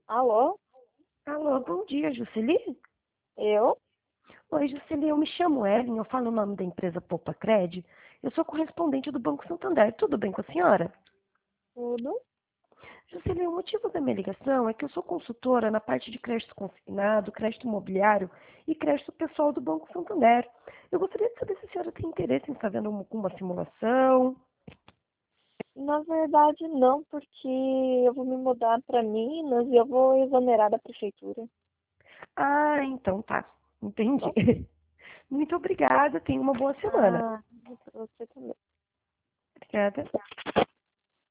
Alô? Alô, bom dia, Juceli. Eu? Oi, Juceli, eu me chamo Ellen, eu falo o nome da empresa Poupa Cred. Eu sou correspondente do Banco Santander. Tudo bem com a senhora? Tudo? Juceli, o motivo da minha ligação é que eu sou consultora na parte de crédito consignado, crédito imobiliário e crédito pessoal do Banco Santander. Eu gostaria de saber se a senhora tem interesse em fazer uma simulação. Na verdade, não, porque eu vou me mudar para Minas e eu vou exonerar da prefeitura. Ah, então tá. Entendi. Bom? Muito obrigada, tenha uma boa semana. Ah, para você também. Obrigada.